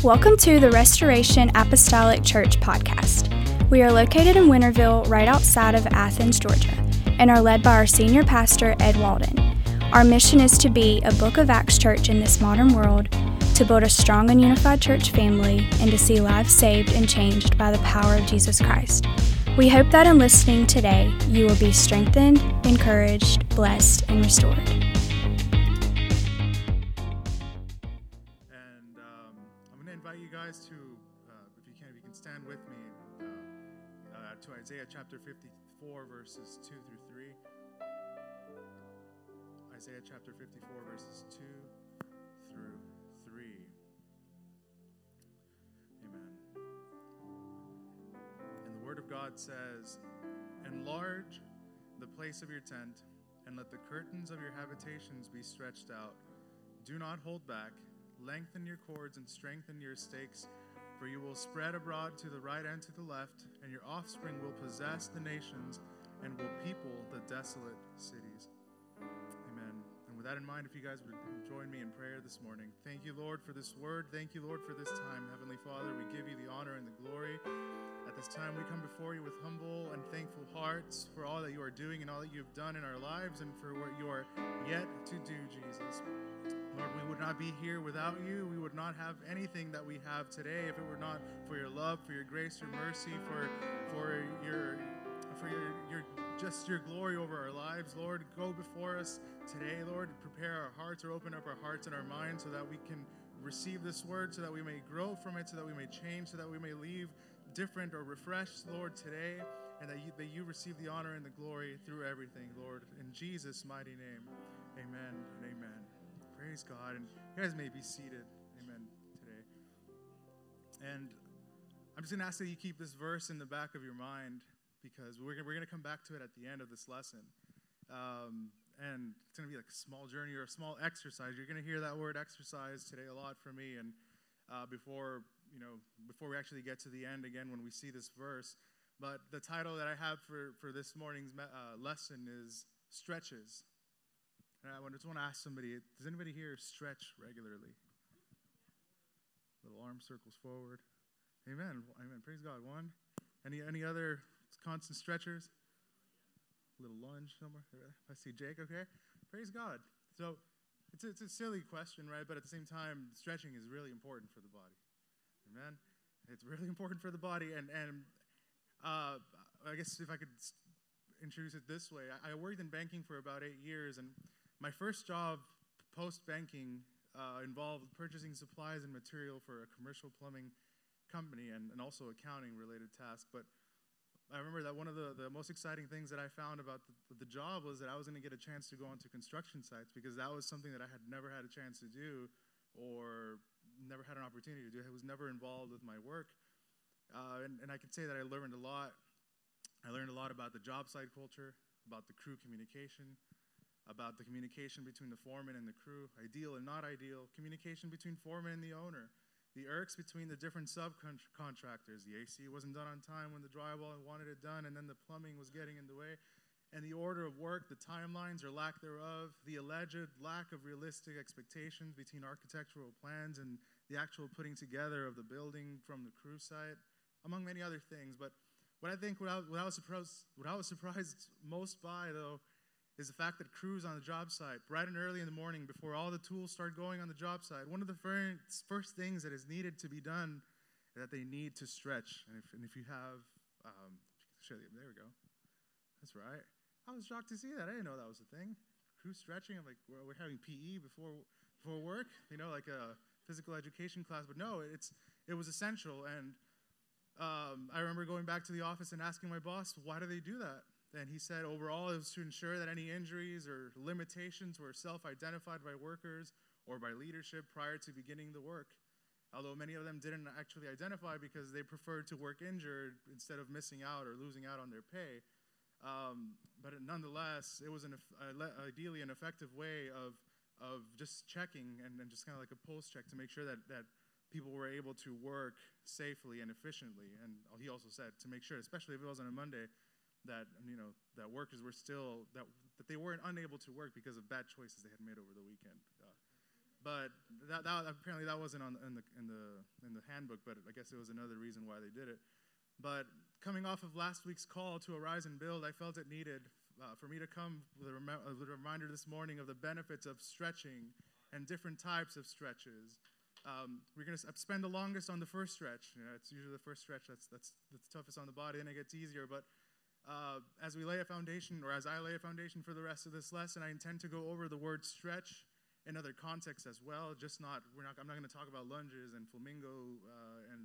Welcome to the Restoration Apostolic Church podcast. We are located in Winterville, right outside of Athens, Georgia, and are led by our senior pastor, Ed Walden. Our mission is to be a Book of Acts church in this modern world, to build a strong and unified church family, and to see lives saved and changed by the power of Jesus Christ. We hope that in listening today, you will be strengthened, encouraged, blessed, and restored. Stand with me to Isaiah chapter 54, verses 2 through 3. Isaiah chapter 54, verses 2 through 3. Amen. And the word of God says, "Enlarge the place of your tent, and let the curtains of your habitations be stretched out. Do not hold back. Lengthen your cords and strengthen your stakes. For you will spread abroad to the right and to the left, and your offspring will possess the nations and will people the desolate cities." Amen. And with that in mind, if you guys would join me in prayer this morning. Thank you, Lord, for this word. Thank you, Lord, for this time. Heavenly Father, we give you the honor and the glory. At this time, we come before you with humble and thankful hearts for all that you are doing and all that you have done in our lives and for what you are yet to do, Jesus. Lord, we would not be here without you. We would not have anything that we have today if it were not for your love, for your grace, your mercy, for your glory over our lives. Lord, go before us today, Lord. Prepare our hearts or open up our hearts and our minds so that we can receive this word, so that we may grow from it, so that we may change, so that we may leave different or refreshed, Lord, today, and that you receive the honor and the glory through everything, Lord. In Jesus' mighty name, amen and amen. Praise God, and you guys may be seated, amen, today. And I'm just going to ask that you keep this verse in the back of your mind, because we're going to come back to it at the end of this lesson. And it's going to be like a small journey or a small exercise. You're going to hear that word exercise today a lot from me, and before we actually get to the end again when we see this verse. But the title that I have for this morning's lesson is Stretches. And I just want to ask somebody, does anybody here stretch regularly? Little arm circles forward. Amen. Amen. Praise God. One. Any other constant stretchers? Little lunge somewhere. I see Jake. Okay. Praise God. So it's a silly question, right? But at the same time, stretching is really important for the body. Amen. It's really important for the body. And I guess if I could introduce it this way, I worked in banking for about 8 years, and my first job post-banking involved purchasing supplies and material for a commercial plumbing company and also accounting-related tasks. But I remember that one of the most exciting things that I found about the job was that I was going to get a chance to go onto construction sites, because that was something that I had never had a chance to do or never had an opportunity to do. I was never involved with my work. And I can say that I learned a lot. I learned a lot about the job site culture, about the crew communication, about the communication between the foreman and the crew, ideal and not ideal, communication between foreman and the owner, the irks between the different subcontractors. The AC wasn't done on time when the drywall wanted it done, and then the plumbing was getting in the way, and the order of work, the timelines or lack thereof, the alleged lack of realistic expectations between architectural plans and the actual putting together of the building from the crew site, among many other things. But what I was surprised most by, though, is the fact that crews on the job site, bright and early in the morning, before all the tools start going on the job site, one of the first things that is needed to be done is that they need to stretch. And if you have, there we go. That's right. I was shocked to see that. I didn't know that was a thing. Crew stretching. I'm like, well, we're having PE before work, like a physical education class. But no, it was essential. And I remember going back to the office and asking my boss, why do they do that? And he said overall it was to ensure that any injuries or limitations were self-identified by workers or by leadership prior to beginning the work. Although many of them didn't actually identify because they preferred to work injured instead of missing out or losing out on their pay. But nonetheless, it was ideally an effective way of just checking and just kind of like a post check to make sure that people were able to work safely and efficiently. And he also said to make sure, especially if it was on a Monday, that workers were still, that they weren't unable to work because of bad choices they had made over the weekend. But that apparently that wasn't in the handbook, but I guess it was another reason why they did it. But coming off of last week's call to arise and build, I felt it needed for me to come with a reminder this morning of the benefits of stretching and different types of stretches. We're going to spend the longest on the first stretch. It's usually the first stretch that's the toughest on the body, and it gets easier. But as we lay a foundation, or as I lay a foundation for the rest of this lesson, I intend to go over the word stretch in other contexts as well. I'm not going to talk about lunges and flamingo and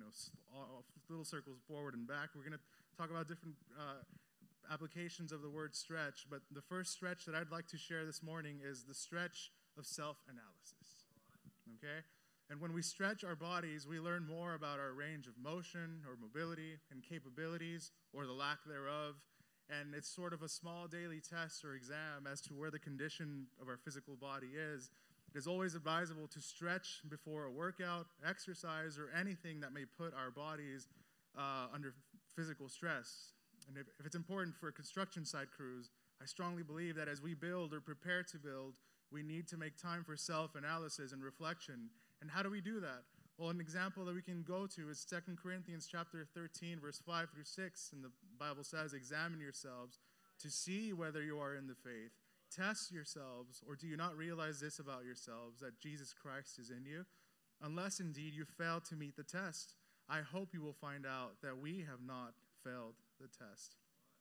little circles forward and back. We're going to talk about different applications of the word stretch. But the first stretch that I'd like to share this morning is the stretch of self-analysis. Okay? And when we stretch our bodies, we learn more about our range of motion or mobility and capabilities, or the lack thereof. And it's sort of a small daily test or exam as to where the condition of our physical body is. It is always advisable to stretch before a workout, exercise, or anything that may put our bodies under physical stress. And if it's important for construction site crews, I strongly believe that as we build or prepare to build, we need to make time for self-analysis and reflection. And how do we do that? Well, an example that we can go to is 2 Corinthians chapter 13, verse 5 through 6. And the Bible says, examine yourselves to see whether you are in the faith. Test yourselves, or do you not realize this about yourselves, that Jesus Christ is in you? Unless indeed you fail to meet the test, I hope you will find out that we have not failed the test.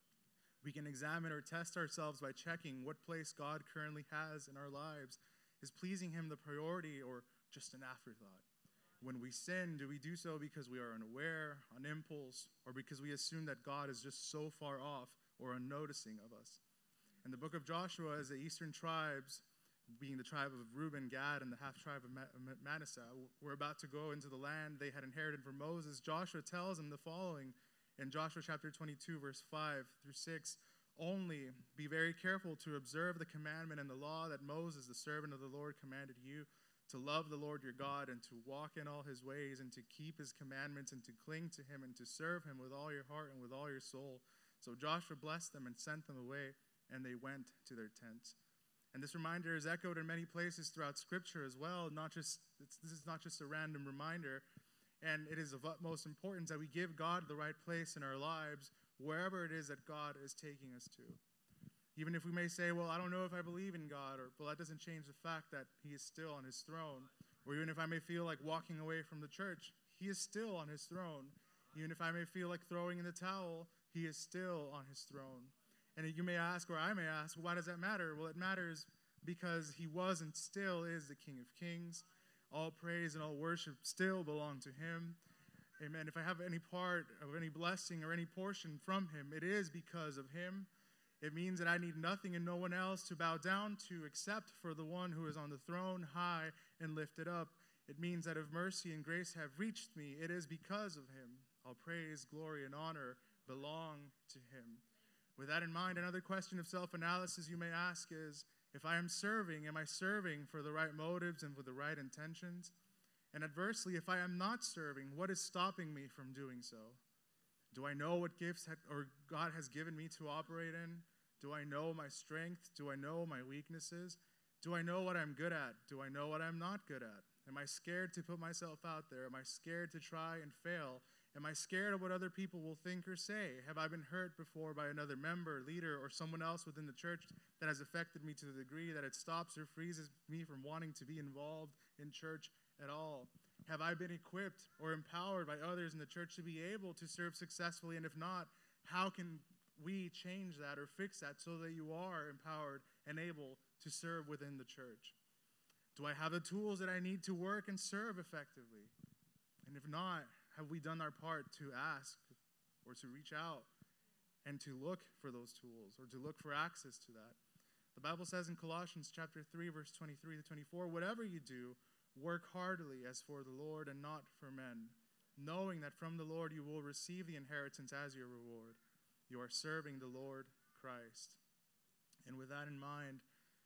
We can examine or test ourselves by checking what place God currently has in our lives. Is pleasing Him the priority, or just an afterthought? When we sin, do we do so because we are unaware, on impulse, or because we assume that God is just so far off or unnoticing of us? In the book of Joshua, as the eastern tribes, being the tribe of Reuben, Gad, and the half-tribe of Manasseh, were about to go into the land they had inherited from Moses, Joshua tells them the following in Joshua chapter 22, verse 5 through 6, only be very careful to observe the commandment and the law that Moses, the servant of the Lord, commanded you, to love the Lord your God and to walk in all His ways and to keep His commandments and to cling to Him and to serve Him with all your heart and with all your soul. So Joshua blessed them and sent them away, and they went to their tents. And this reminder is echoed in many places throughout Scripture as well. This is not just a random reminder, and it is of utmost importance that we give God the right place in our lives wherever it is that God is taking us to. Even if we may say, well, I don't know if I believe in God, or, well, that doesn't change the fact that He is still on His throne. Or even if I may feel like walking away from the church, He is still on His throne. Even if I may feel like throwing in the towel, He is still on His throne. And you may ask, or I may ask, why does that matter? Well, it matters because He was and still is the King of Kings. All praise and all worship still belong to Him. Amen. If I have any part of any blessing or any portion from Him, it is because of Him. It means that I need nothing and no one else to bow down to except for the one who is on the throne, high and lifted up. It means that if mercy and grace have reached me, it is because of Him. All praise, glory, and honor belong to Him. With that in mind, another question of self-analysis you may ask is, if I am serving, am I serving for the right motives and with the right intentions? And adversely, if I am not serving, what is stopping me from doing so? Do I know what gifts God has given me to operate in? Do I know my strength? Do I know my weaknesses? Do I know what I'm good at? Do I know what I'm not good at? Am I scared to put myself out there? Am I scared to try and fail? Am I scared of what other people will think or say? Have I been hurt before by another member, leader, or someone else within the church that has affected me to the degree that it stops or freezes me from wanting to be involved in church at all? Have I been equipped or empowered by others in the church to be able to serve successfully? And if not, how can we change that or fix that so that you are empowered and able to serve within the church? Do I have the tools that I need to work and serve effectively? And if not, have we done our part to ask or to reach out and to look for those tools or to look for access to that? The Bible says in Colossians chapter 3, verse 23 to 24, whatever you do, work heartily as for the Lord and not for men, knowing that from the Lord you will receive the inheritance as your reward. You are serving the Lord Christ. And with that in mind,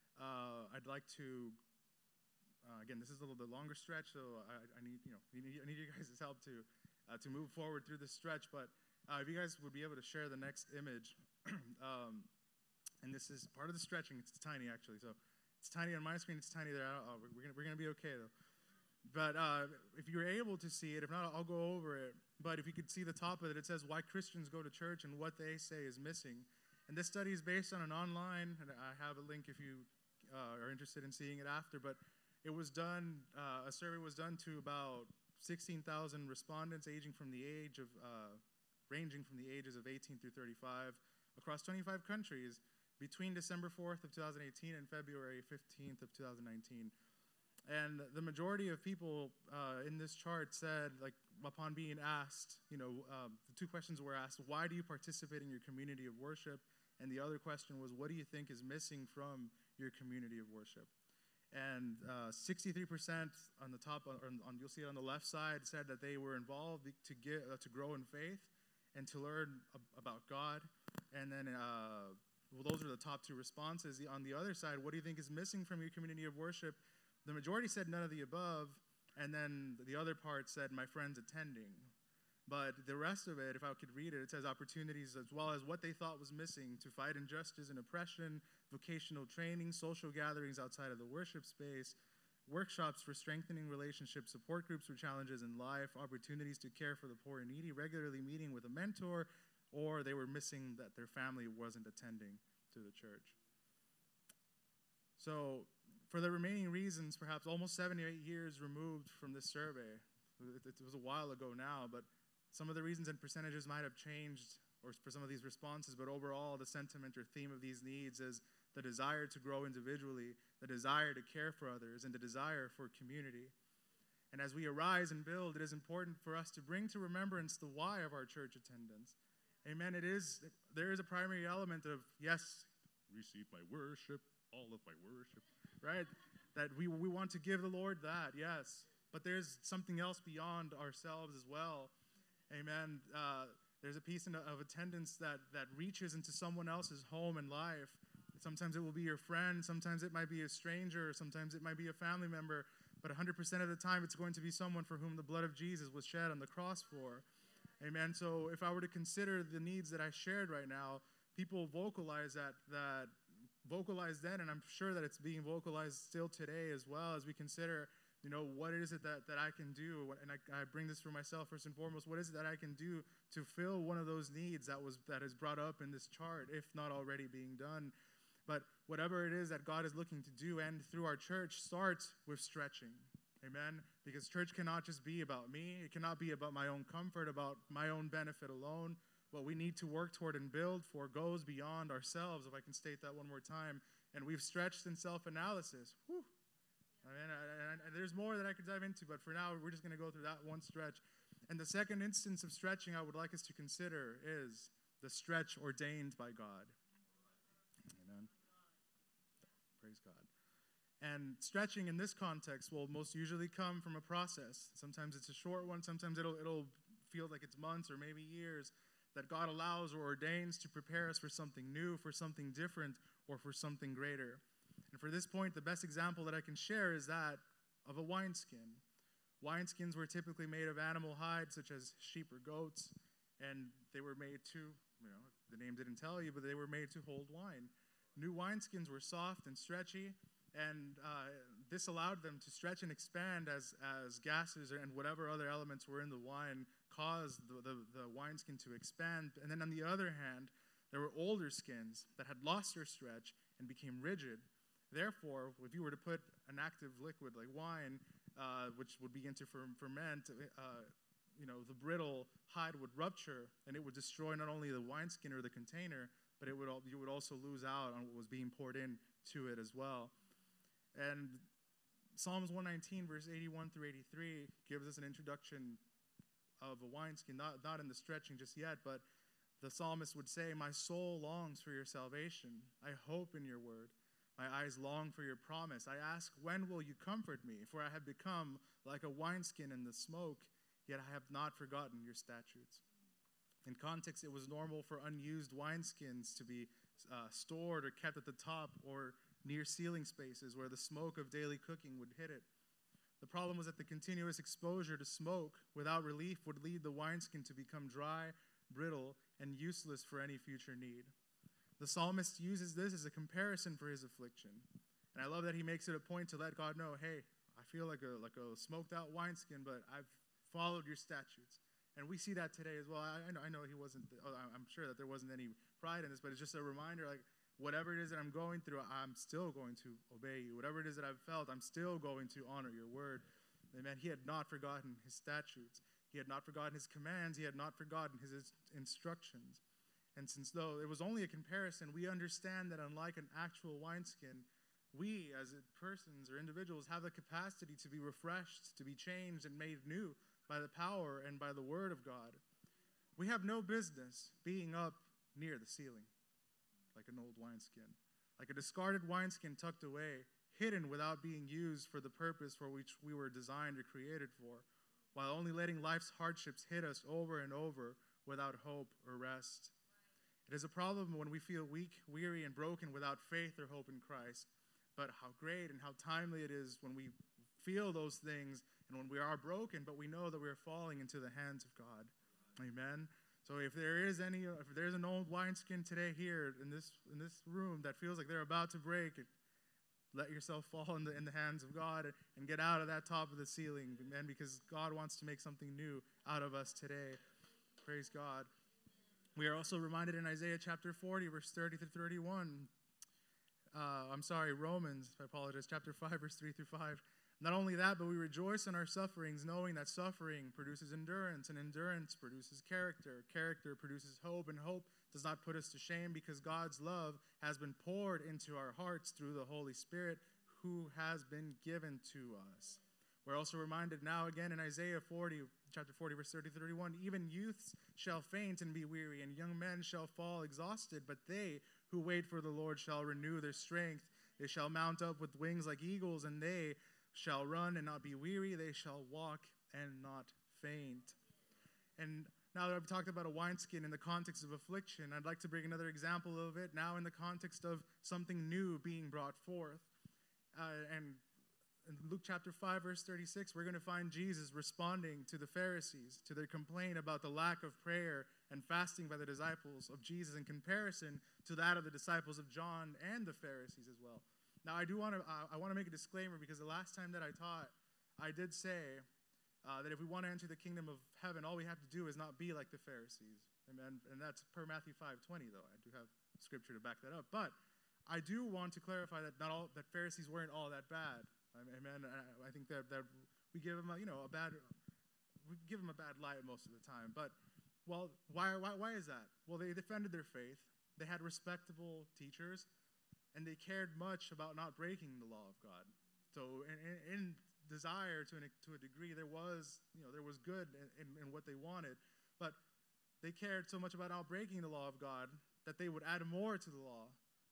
I'd like to, again, this is a little bit longer stretch, so I need you guys' help to move forward through this stretch. But if you guys would be able to share the next image, and this is part of the stretching. It's tiny, actually. So It's tiny on my screen. It's tiny there. We're gonna be okay though. But if you're able to see it, if not, I'll go over it. But if you could see the top of it, it says why Christians go to church and what they say is missing. And this study is based on an online, and I have a link if you are interested in seeing it after. But it was done. A survey was done to about 16,000 respondents, ranging from the ages of 18 through 35, across 25 countries, between December 4th of 2018 and February 15th of 2019. And the majority of people in this chart said, like, upon being asked, the two questions were asked: why do you participate in your community of worship? And the other question was, what do you think is missing from your community of worship? And 63% on the top, you'll see it on the left side, said that they were involved to grow in faith and to learn about God. And then, those are the top two responses. On the other side, what do you think is missing from your community of worship? The majority said none of the above, and then the other part said, my friends attending. But the rest of it, if I could read it, it says opportunities as well as what they thought was missing to fight injustice and oppression, vocational training, social gatherings outside of the worship space, workshops for strengthening relationships, support groups for challenges in life, opportunities to care for the poor and needy, regularly meeting with a mentor, or they were missing that their family wasn't attending to the church. So, for the remaining reasons, perhaps almost 7 or 8 years removed from this survey, it was a while ago now, but some of the reasons and percentages might have changed or for some of these responses, but overall the sentiment or theme of these needs is the desire to grow individually, the desire to care for others, and the desire for community. And as we arise and build, it is important for us to bring to remembrance the why of our church attendance. Amen. There is a primary element of, yes, receive my worship, all of my worship, right? That we want to give the Lord that, yes. But there's something else beyond ourselves as well. Amen. There's a piece of attendance that reaches into someone else's home and life. Sometimes it will be your friend. Sometimes it might be a stranger. Sometimes it might be a family member. But 100% of the time, it's going to be someone for whom the blood of Jesus was shed on the cross for. Amen. So if I were to consider the needs that I shared right now, people vocalize that vocalized then, and I'm sure that it's being vocalized still today as well as we consider, what is it that I can do? And I bring this for myself first and foremost. What is it that I can do to fill one of those needs that is brought up in this chart, if not already being done? But whatever it is that God is looking to do and through our church starts with stretching. Amen? Because church cannot just be about me. It cannot be about my own comfort, about my own benefit alone. What we need to work toward and build for goes beyond ourselves, if I can state that one more time. And we've stretched in self-analysis. Whew. And there's more that I could dive into, but for now, we're just going to go through that one stretch. And the second instance of stretching I would like us to consider is the stretch ordained by God. Amen. Praise God. And stretching in this context will most usually come from a process. Sometimes it's a short one. Sometimes it'll feel like it's months or maybe years that God allows or ordains to prepare us for something new, for something different, or for something greater. And for this point, the best example that I can share is that of a wineskin. Wineskins were typically made of animal hide, such as sheep or goats, and they were made to, the name didn't tell you, but they were made to hold wine. New wineskins were soft and stretchy, and this allowed them to stretch and expand as gases and whatever other elements were in the wine caused the wineskin to expand. And then on the other hand, there were older skins that had lost their stretch and became rigid. Therefore, if you were to put an active liquid like wine, which would begin to ferment, the brittle hide would rupture, and it would destroy not only the wineskin or the container, but you would also lose out on what was being poured into it as well. And Psalms 119, verse 81 through 83, gives us an introduction of a wineskin, not in the stretching just yet, but the psalmist would say, "My soul longs for your salvation. I hope in your word. My eyes long for your promise. I ask, when will you comfort me? For I have become like a wineskin in the smoke, yet I have not forgotten your statutes." In context, it was normal for unused wineskins to be stored or kept at the top or near ceiling spaces where the smoke of daily cooking would hit it. The problem was that the continuous exposure to smoke without relief would lead the wineskin to become dry, brittle, and useless for any future need. The psalmist uses this as a comparison for his affliction. And I love that he makes it a point to let God know, hey, I feel like a smoked out wineskin, but I've followed your statutes. And we see that today as well. I know he wasn't, I'm sure that there wasn't any pride in this, but it's just a reminder, like, whatever it is that I'm going through, I'm still going to obey you. Whatever it is that I've felt, I'm still going to honor your word. Amen. He had not forgotten his statutes. He had not forgotten his commands. He had not forgotten his instructions. And since though it was only a comparison, we understand that unlike an actual wineskin, we as persons or individuals have the capacity to be refreshed, to be changed and made new by the power and by the word of God. We have no business being up near the ceiling like an old wineskin, like a discarded wineskin tucked away, hidden without being used for the purpose for which we were designed or created for, while only letting life's hardships hit us over and over without hope or rest. It is a problem when we feel weak, weary, and broken without faith or hope in Christ. But how great and how timely it is when we feel those things and when we are broken, but we know that we are falling into the hands of God. Amen. So if there's an old wineskin today here in this room that feels like they're about to break, let yourself fall in the hands of God and get out of that top of the ceiling, amen, because God wants to make something new out of us today. Praise God. We are also reminded in Isaiah chapter 40, verse 30 through 31. Romans, I apologize, chapter 5, verse 3 through 5. Not only that, but we rejoice in our sufferings, knowing that suffering produces endurance, and endurance produces character. Character produces hope, and hope does not put us to shame, because God's love has been poured into our hearts through the Holy Spirit who has been given to us. We're also reminded now again in Isaiah 40, chapter 40, verse 30 to 31, even youths shall faint and be weary, and young men shall fall exhausted, but they who wait for the Lord shall renew their strength. They shall mount up with wings like eagles, and they shall run and not be weary. They shall walk and not faint. And now that I've talked about a wineskin in the context of affliction, I'd like to bring another example of it now in the context of something new being brought forth. And in Luke chapter 5, verse 36, we're going to find Jesus responding to the Pharisees, to their complaint about the lack of prayer and fasting by the disciples of Jesus in comparison to that of the disciples of John and the Pharisees as well. Now, I want to make a disclaimer, because the last time that I taught, I did say that if we want to enter the kingdom of heaven, all we have to do is not be like the Pharisees. Amen. And that's per Matthew 5:20, though. I do have scripture to back that up. But I do want to clarify that that Pharisees weren't all that bad. Amen. I think that we give them a bad light most of the time. But well, why is that? Well, they defended their faith. They had respectable teachers, and they cared much about not breaking the law of God. So in desire to a degree, there was good in what they wanted, but they cared so much about not breaking the law of God that they would add more to the law,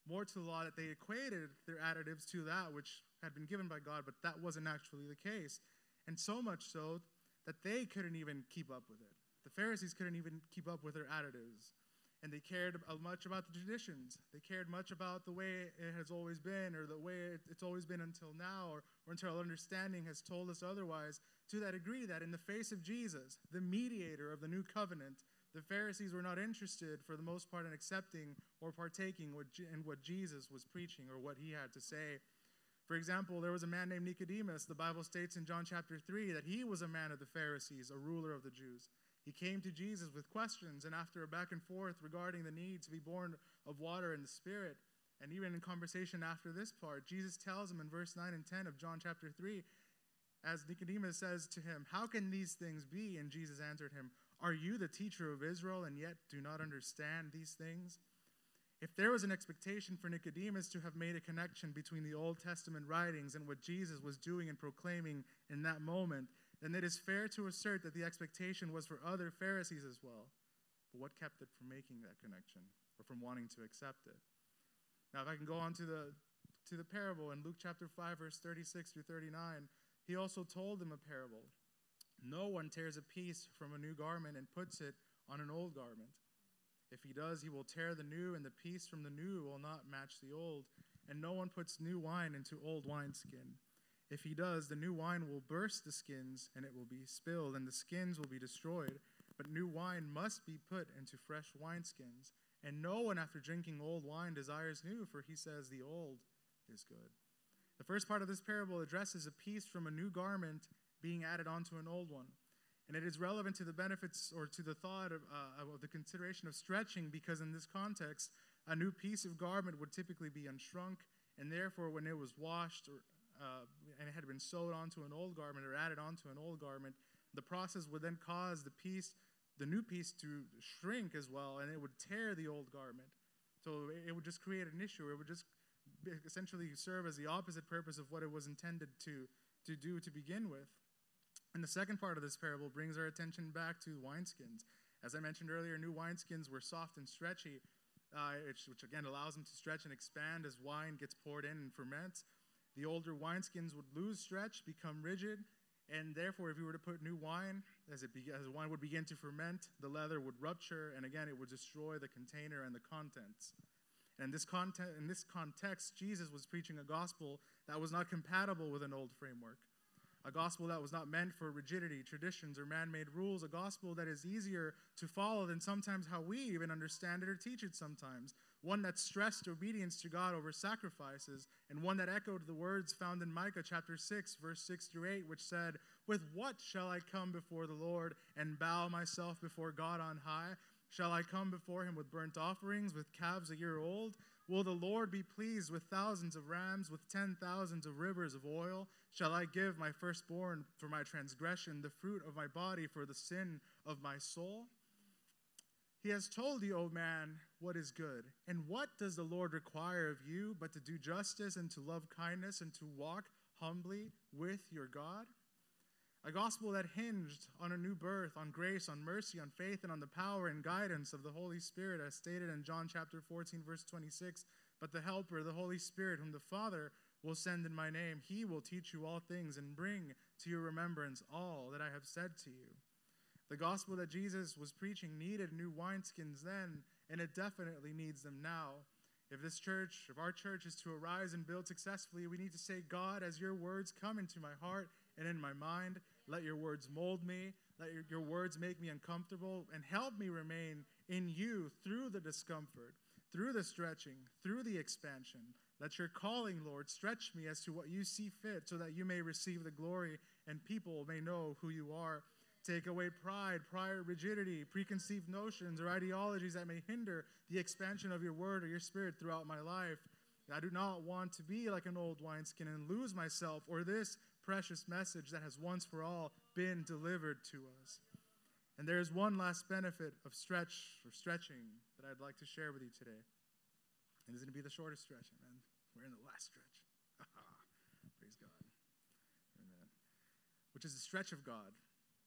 that they equated their additives to that which had been given by God, but that wasn't actually the case. And so much so that they couldn't even keep up with it. The Pharisees couldn't even keep up with their additives. And they cared much about the traditions. They cared much about the way it has always been, or the way it's always been until now, or until understanding has told us otherwise, to that degree that in the face of Jesus, the mediator of the new covenant, the Pharisees were not interested for the most part in accepting or partaking in what Jesus was preaching or what he had to say. For example, there was a man named Nicodemus. The Bible states in John chapter 3 that he was a man of the Pharisees, a ruler of the Jews. He came to Jesus with questions, and after a back and forth regarding the need to be born of water and the Spirit, and even in conversation after this part, Jesus tells him in verse 9 and 10 of John chapter 3, as Nicodemus says to him, "How can these things be?" And Jesus answered him, "Are you the teacher of Israel and yet do not understand these things?" If there was an expectation for Nicodemus to have made a connection between the Old Testament writings and what Jesus was doing and proclaiming in that moment, then it is fair to assert that the expectation was for other Pharisees as well. But what kept it from making that connection or from wanting to accept it? Now, if I can go on to the parable in Luke chapter 5, verse 36 through 39, he also told them a parable. No one tears a piece from a new garment and puts it on an old garment. If he does, he will tear the new, and the piece from the new will not match the old. And no one puts new wine into old wineskin. If he does, the new wine will burst the skins, and it will be spilled, and the skins will be destroyed. But new wine must be put into fresh wineskins. And no one, after drinking old wine, desires new, for he says the old is good. The first part of this parable addresses a piece from a new garment being added onto an old one. And it is relevant to the benefits or to the thought of the consideration of stretching, because in this context, a new piece of garment would typically be unshrunk, and therefore when it was washed and it had been sewed onto an old garment or added onto an old garment, the process would then cause the new piece to shrink as well, and it would tear the old garment. So it would just create an issue. It would just essentially serve as the opposite purpose of what it was intended to do to begin with. And the second part of this parable brings our attention back to wineskins. As I mentioned earlier, new wineskins were soft and stretchy, which again allows them to stretch and expand as wine gets poured in and ferments. The older wineskins would lose stretch, become rigid, and therefore if you were to put new wine, as the wine would begin to ferment, the leather would rupture, and again it would destroy the container and the contents. And in this context, Jesus was preaching a gospel that was not compatible with an old framework. A gospel that was not meant for rigidity, traditions, or man-made rules. A gospel that is easier to follow than sometimes how we even understand it or teach it sometimes. One that stressed obedience to God over sacrifices, and one that echoed the words found in Micah chapter 6, verse 6 through 8, which said, "With what shall I come before the Lord and bow myself before God on high? Shall I come before him with burnt offerings, with calves a year old? Will the Lord be pleased with thousands of rams, with 10,000s of rivers of oil? Shall I give my firstborn for my transgression, the fruit of my body for the sin of my soul? He has told you, O man, what is good. And what does the Lord require of you but to do justice and to love kindness and to walk humbly with your God?" A gospel that hinged on a new birth, on grace, on mercy, on faith, and on the power and guidance of the Holy Spirit, as stated in John chapter 14, verse 26. "But the Helper, the Holy Spirit, whom the Father will send in my name, he will teach you all things and bring to your remembrance all that I have said to you." The gospel that Jesus was preaching needed new wineskins then, and it definitely needs them now. If our church is to arise and build successfully, we need to say, "God, as your words come into my heart and in my mind, let your words mold me, let your words make me uncomfortable, and help me remain in you through the discomfort, through the stretching, through the expansion. Let your calling, Lord, stretch me as to what you see fit, so that you may receive the glory and people may know who you are. Take away pride, prior rigidity, preconceived notions, or ideologies that may hinder the expansion of your word or your spirit throughout my life. I do not want to be like an old wineskin and lose myself or this precious message that has once for all been delivered to us." And there is one last benefit of stretching that I'd like to share with you today. And it's going to be the shortest stretch, amen. We're in the last stretch. Praise God. Amen. Which is the stretch of God.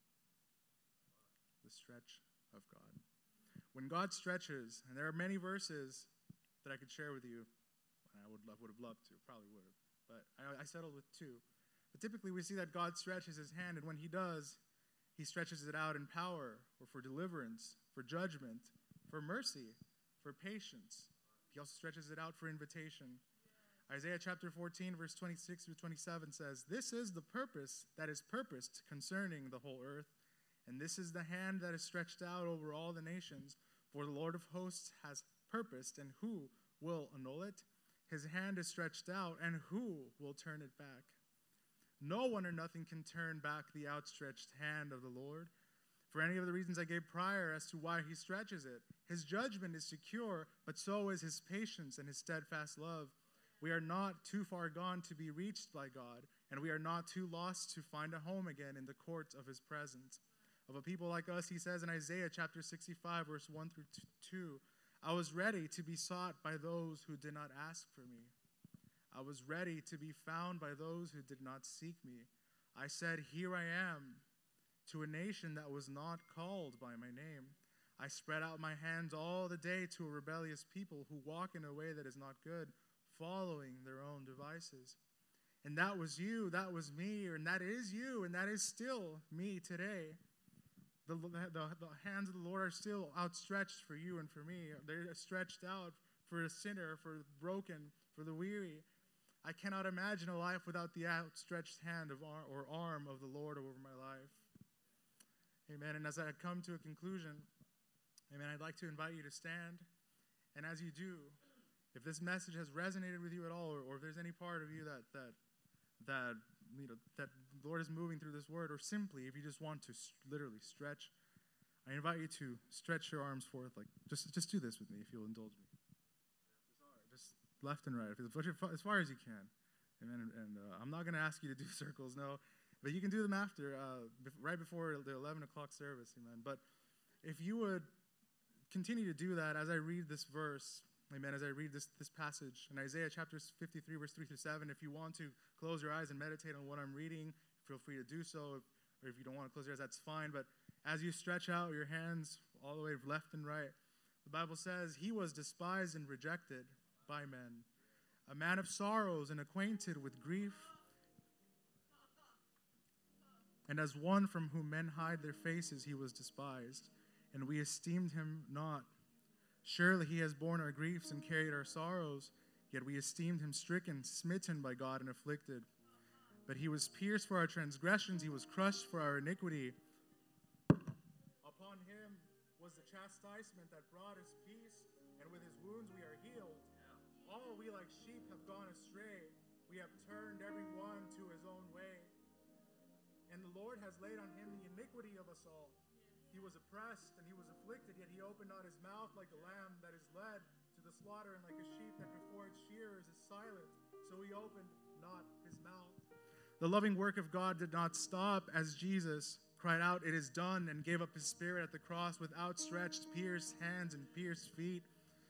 The stretch of God. When God stretches, and there are many verses that I could share with you, and I would have loved to, probably would have, but I settled with two. But typically we see that God stretches his hand, and when he does, he stretches it out in power, or for deliverance, for judgment, for mercy, for patience. He also stretches it out for invitation. Isaiah chapter 14, verse 26 through 27 says, "This is the purpose that is purposed concerning the whole earth. And this is the hand that is stretched out over all the nations. For the Lord of hosts has purposed, and who will annul it? His hand is stretched out, and who will turn it back? No one or nothing can turn back the outstretched hand of the Lord. For any of the reasons I gave prior as to why he stretches it. His judgment is secure, but so is his patience and his steadfast love. We are not too far gone to be reached by God, and we are not too lost to find a home again in the courts of his presence. Of a people like us, he says in Isaiah chapter 65, verse 1 through 2, I was ready to be sought by those who did not ask for me. I was ready to be found by those who did not seek me. I said, here I am, to a nation that was not called by my name. I spread out my hands all the day to a rebellious people who walk in a way that is not good, following their own devices. And that was you, that was me, and that is you, and that is still me today. The hands of the Lord are still outstretched for you and for me. They're stretched out for the sinner, for the broken, for the weary. I cannot imagine a life without the outstretched hand or arm of the Lord over my life. Amen. And as I come to a conclusion, amen, I'd like to invite you to stand. And as you do, if this message has resonated with you at all, or if there's any part of you that the Lord is moving through this word, or simply if you just want to literally stretch, I invite you to stretch your arms forth. Like just do this with me if you'll indulge me. Just left and right, as far as you can. Amen. And I'm not going to ask you to do circles, no, but you can do them after, right before the 11 o'clock service. Amen. But if you would continue to do that as I read this verse, amen, as I read this passage in Isaiah chapter 53, verse 3 through 7, if you want to close your eyes and meditate on what I'm reading, feel free to do so. Or if you don't want to close your eyes, that's fine. But as you stretch out your hands all the way left and right, the Bible says, he was despised and rejected by men, a man of sorrows and acquainted with grief. And as one from whom men hide their faces, he was despised, and we esteemed him not. Surely he has borne our griefs and carried our sorrows, yet we esteemed him stricken, smitten by God, and afflicted. But he was pierced for our transgressions, he was crushed for our iniquity. Upon him was the chastisement that brought us peace, and with his wounds we are healed. All we like sheep have gone astray, we have turned every one to his own way. And the Lord has laid on him the iniquity of us all. He was oppressed and he was afflicted, yet he opened not his mouth. Like a lamb that is led to the slaughter, and like a sheep that before its shearers is silent, so he opened not his mouth. The loving work of God did not stop as Jesus cried out, "It is done," and gave up his spirit at the cross with outstretched, pierced hands and pierced feet.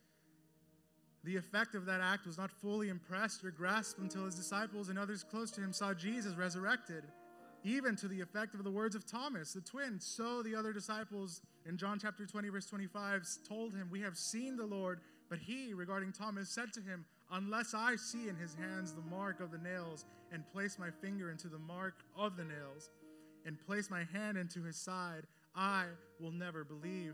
The effect of that act was not fully impressed or grasped until his disciples and others close to him saw Jesus resurrected, even to the effect of the words of Thomas, the twin. So the other disciples in John chapter 20, verse 25, told him, "We have seen the Lord." But he, regarding Thomas, said to him, "Unless I see in his hands the mark of the nails, and place my finger into the mark of the nails, and place my hand into his side, I will never believe."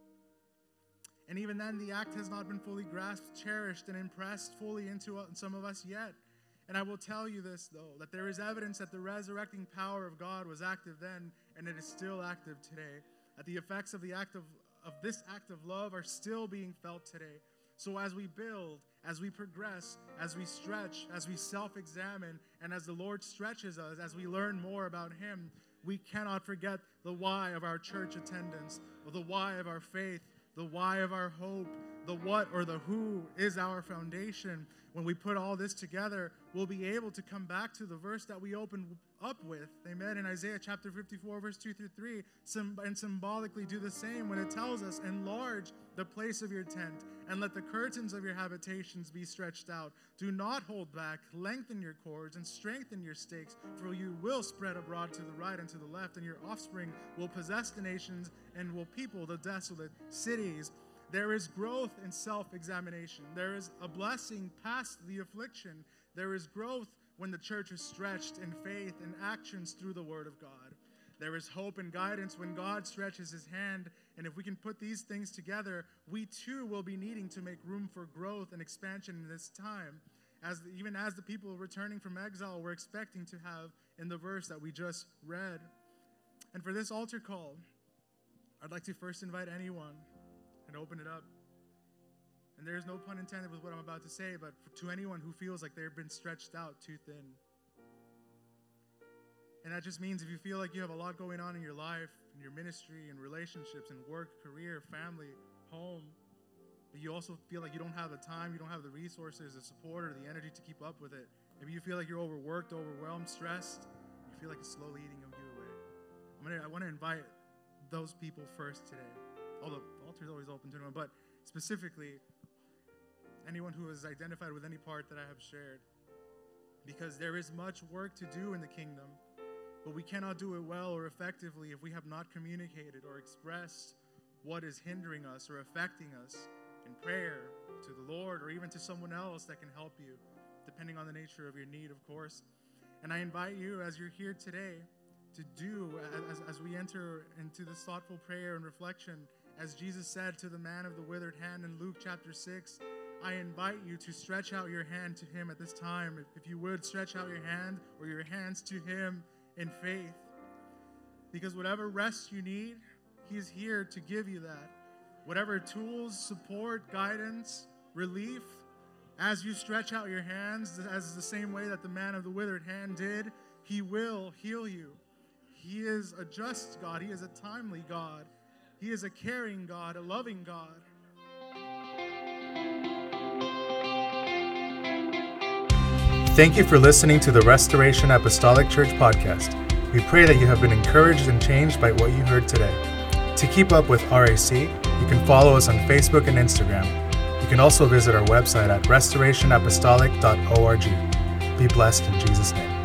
And even then, the act has not been fully grasped, cherished, and impressed fully into some of us yet. And I will tell you this, though, that there is evidence that the resurrecting power of God was active then, and it is still active today. That the effects of this act of love are still being felt today. So as we build, as we progress, as we stretch, as we self-examine, and as the Lord stretches us, as we learn more about him, we cannot forget the why of our church attendance, or the why of our faith, the why of our hope, the what or the who is our foundation. When we put all this together, we'll be able to come back to the verse that we opened up with, amen, in Isaiah chapter 54, verse 2 through 3, and symbolically do the same when it tells us, "Enlarge the place of your tent, and let the curtains of your habitations be stretched out. Do not hold back, lengthen your cords, and strengthen your stakes, for you will spread abroad to the right and to the left, and your offspring will possess the nations and will people the desolate cities." There is growth in self-examination. There is a blessing past the affliction. There is growth when the church is stretched in faith and actions through the Word of God. There is hope and guidance when God stretches his hand. And if we can put these things together, we too will be needing to make room for growth and expansion in this time, even as the people returning from exile were expecting to have in the verse that we just read. And for this altar call, I'd like to first invite anyone and open it up. And there is no pun intended with what I'm about to say, but to anyone who feels like they've been stretched out too thin. And that just means if you feel like you have a lot going on in your life, in your ministry, in relationships, in work, career, family, home, but you also feel like you don't have the time, you don't have the resources, the support, or the energy to keep up with it. Maybe you feel like you're overworked, overwhelmed, stressed, you feel like it's slowly eating you away. I want to invite those people first today. Although the altar is always open to anyone, but specifically anyone who has identified with any part that I have shared. Because there is much work to do in the kingdom, but we cannot do it well or effectively if we have not communicated or expressed what is hindering us or affecting us in prayer to the Lord or even to someone else that can help you, depending on the nature of your need, of course. And I invite you, as you're here today, to do, as we enter into this thoughtful prayer and reflection, as Jesus said to the man of the withered hand in Luke chapter 6, I invite you to stretch out your hand to him at this time. If you would, stretch out your hand or your hands to him in faith. Because whatever rest you need, he is here to give you that. Whatever tools, support, guidance, relief, As you stretch out your hands, as the same way that the man of the withered hand did, he will heal you. He is a just God. He is a timely God. He is a caring God, a loving God. Thank you for listening to the Restoration Apostolic Church podcast. We pray that you have been encouraged and changed by what you heard today. To keep up with RAC, you can follow us on Facebook and Instagram. You can also visit our website at restorationapostolic.org. Be blessed in Jesus' name.